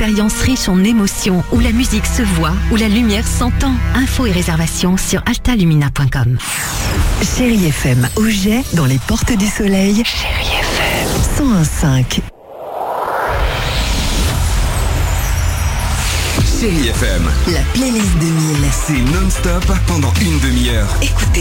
expérience riche en émotions, où la musique se voit, où la lumière s'entend. Infos et réservations sur altalumina.com. Chérie FM, Auger, dans les portes du soleil. Chérie FM, 101.5. Chérie FM, La playlist 2000. c'est non-stop pendant une demi-heure. Écoutez.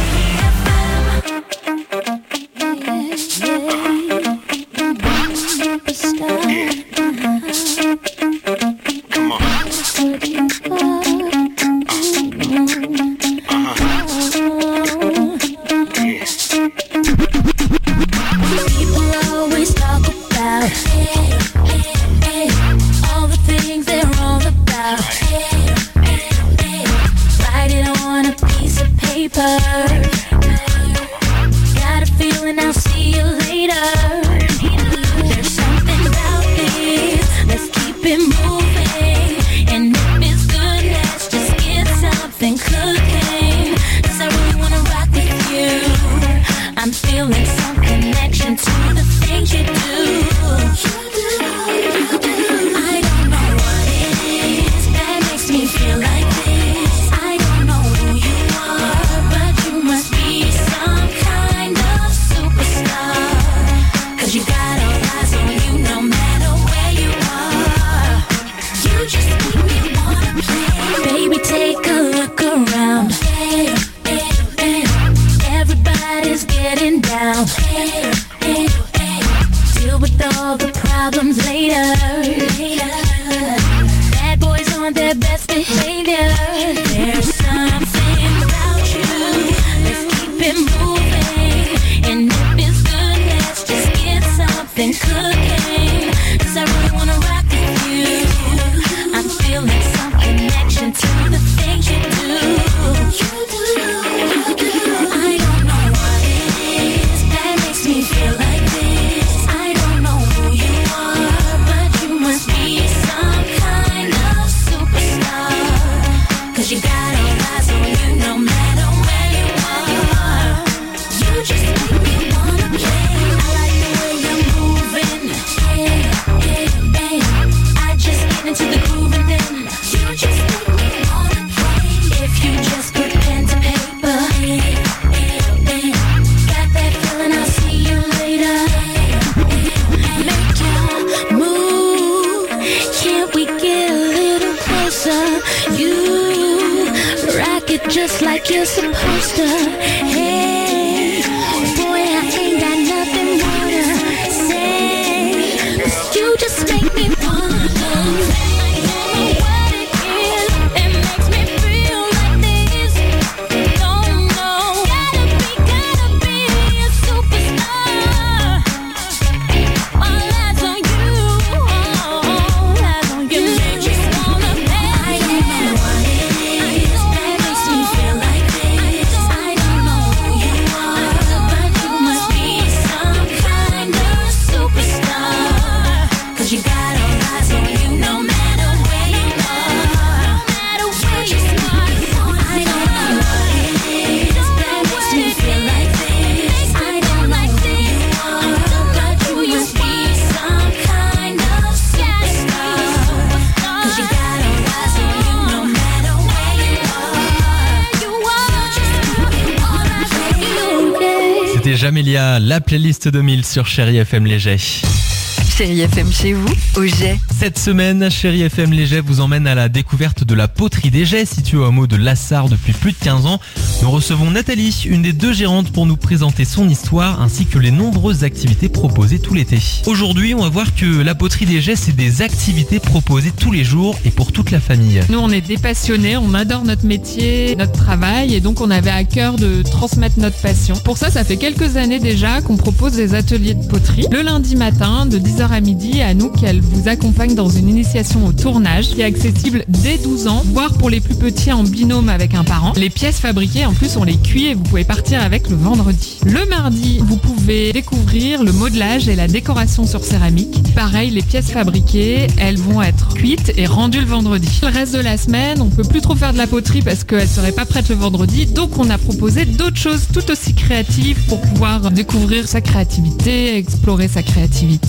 Jamélia, la playlist 2000 sur Chérie FM Léger. Chérie FM chez vous, Auger. Cette semaine, Chérie FM Léger vous emmène à la découverte de la poterie des Jets, située au hameau de Lassard depuis plus de 15 ans. Nous recevons Nathalie, une des deux gérantes, pour nous présenter son histoire ainsi que les nombreuses activités proposées tout l'été. Aujourd'hui, on va voir que la poterie des Jets, c'est des activités proposées tous les jours et pour toute la famille. Nous, on est des passionnés, on adore notre métier, notre travail, et donc on avait à cœur de transmettre notre passion. Pour ça fait quelques années déjà qu'on propose des ateliers de poterie le lundi matin de 10h à midi. À nous qu'elle vous accompagne dans une initiation au tournage qui est accessible dès 12 ans, voire pour les plus petits en binôme avec un parent. Les pièces fabriquées, en plus, on les cuit et vous pouvez partir avec le vendredi. Le mardi, vous pouvez découvrir le modelage et la décoration sur céramique. Pareil, les pièces fabriquées, elles vont être cuites et rendues le vendredi. Le reste de la semaine, on peut plus trop faire de la poterie parce qu'elle serait pas prête le vendredi, donc on a proposé d'autres choses tout aussi créatives pour pouvoir découvrir sa créativité, explorer sa créativité. On propose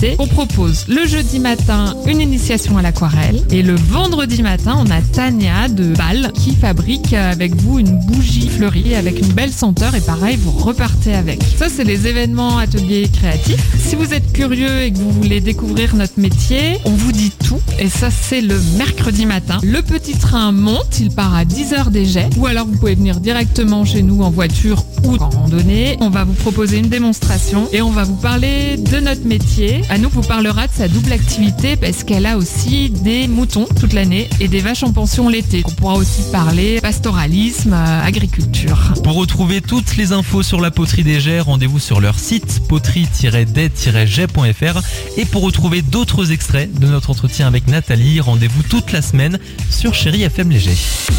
propose le jeudi matin une initiation à l'aquarelle et le vendredi matin, on a Tania de Bâle qui fabrique avec vous une bougie fleurie avec une belle senteur et pareil, vous repartez avec. Ça, c'est les événements ateliers créatifs. Si vous êtes curieux et que vous voulez découvrir notre métier, on vous dit tout et ça, c'est le mercredi matin. Le petit train monte, il part à 10h des Jets ou alors vous pouvez venir directement chez nous en voiture ou en randonnée. On va vous proposer une démonstration et on va vous parler de notre métier. Anouk vous parlera de sa double activité parce qu'elle a aussi des moutons toute l'année et des vaches en pension l'été. On pourra aussi parler pastoralisme, agriculture. Pour retrouver toutes les infos sur la poterie des Jets, rendez-vous sur leur site poterie-des-jets.fr et pour retrouver d'autres extraits de notre entretien avec Nathalie, rendez-vous toute la semaine sur Chérie FM Léger.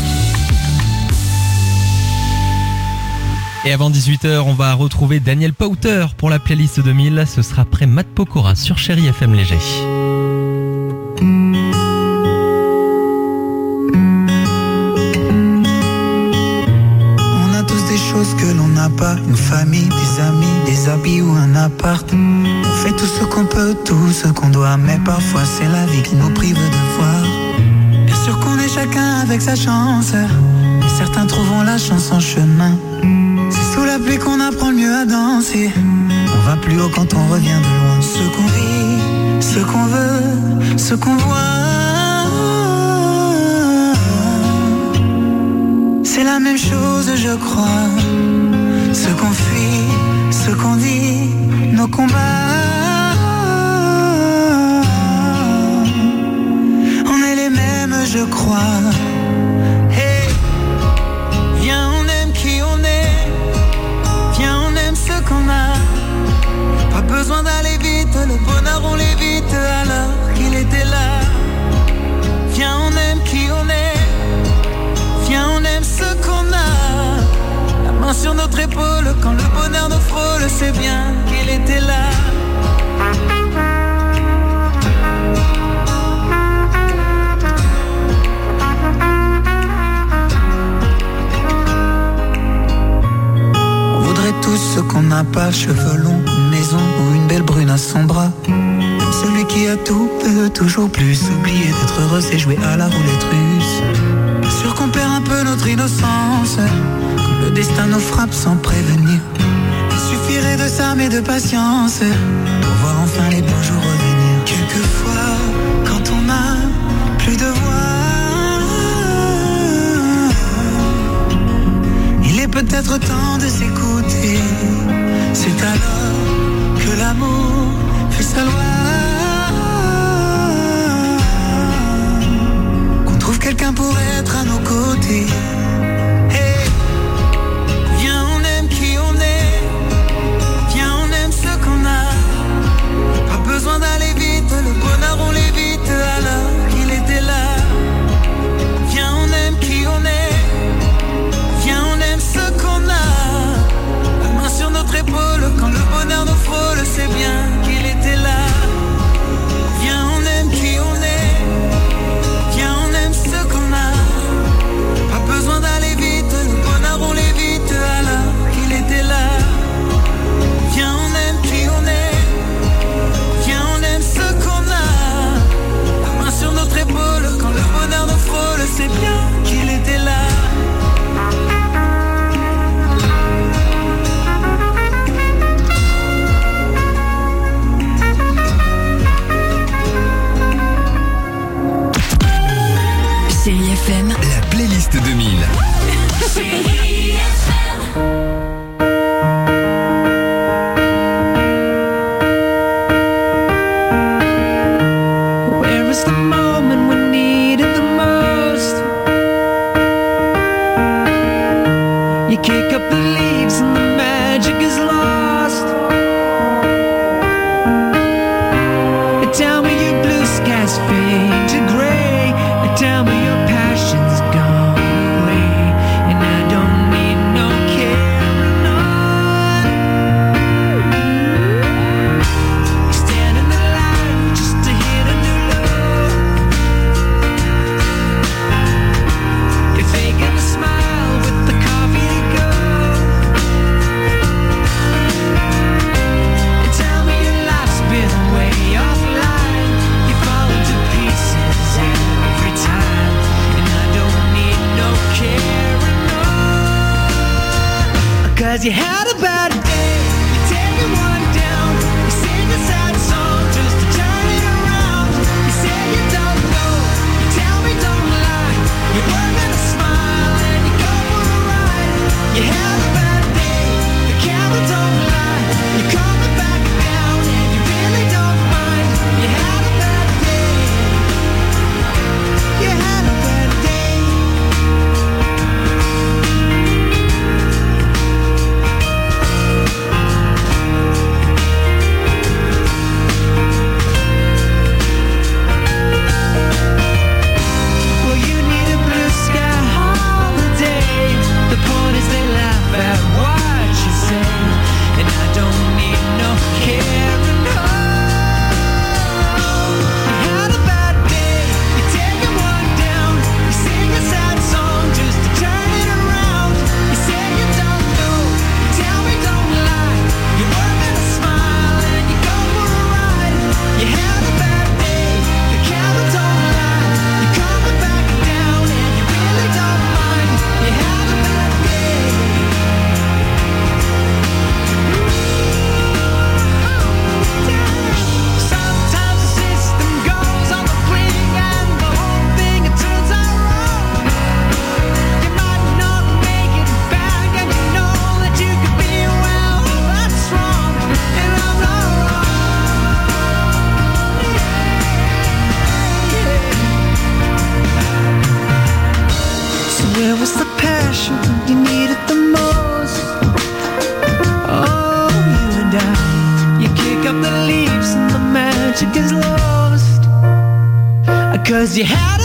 Et avant 18h, on va retrouver Daniel Powter pour la playlist 2000. Ce sera après Matt Pokora sur Chérie FM Léger. On a tous des choses que l'on n'a pas, une famille, des amis, des habits ou un appart. On fait tout ce qu'on peut, tout ce qu'on doit, mais parfois c'est la vie qui nous prive de voir. Bien sûr qu'on est chacun avec sa chance, et certains trouveront la chance en chemin. C'est sous la pluie qu'on apprend le mieux à danser. On va plus haut quand on revient de loin. Ce qu'on vit, ce qu'on veut, ce qu'on voit, c'est la même chose je crois. Ce qu'on fuit, ce qu'on dit, nos combats, on est les mêmes je crois. Hey, viens on aime qui on est. Ce qu'on a, pas besoin d'aller vite, le bonheur on l'évite alors qu'il était là. Viens on aime qui on est, viens on aime ce qu'on a. La main sur notre épaule quand le bonheur nous frôle, c'est bien qu'il était là. Tout ce qu'on n'a pas, cheveux longs, une maison ou une belle brune à son bras. Celui qui a tout peut toujours plus. Oublier d'être heureux, c'est jouer à la roulette russe. Bien sûr qu'on perd un peu notre innocence quand le destin nous frappe sans prévenir. Il suffirait de s'armer de patience pour voir enfin les beaux jours revenir. Quelquefois, quand on n'a plus de voix, il est peut-être temps de s'écouter. C'est alors que l'amour fait sa loi. Qu'on trouve quelqu'un pour être à nos côtés. Hey, viens on aime qui on est. Viens on aime ce qu'on a. Pas besoin d'aller vite, le bonheur on l'évite alors qu'il était là. Viens on aime qui on est. Ce qu'on a, la main sur notre épaule quand le bonheur nous frôle, c'est bien qu'il était là. Viens on aime qui on est, viens on aime ce qu'on a. Pas besoin d'aller vite, le bonheur on l'évite alors qu'il était là. Viens on aime qui on est, viens on aime ce qu'on a. La main sur notre épaule quand le bonheur nous frôle, c'est bien qu'il était là. Chérie FM, la playlist 2000. Chérie FM. Where is the moment we need it the most? You kick up the leaves and the magic is lost. Tell me your blue skies fade to gray. Tell me your passion's gone away, and I don't need no carrying on. You stand in the light just to hit a new low. You're faking a smile with the coffee to go. 'Cause you had a bad day, you take one down, you sing a sad song just to turn it around. You say you don't know, you tell me don't lie, you work and a smile and you go for a ride. You had a bad day, the camera don't lie, you calm it back down and you really don't mind. You had a bad day, you had a bad day. Cause you had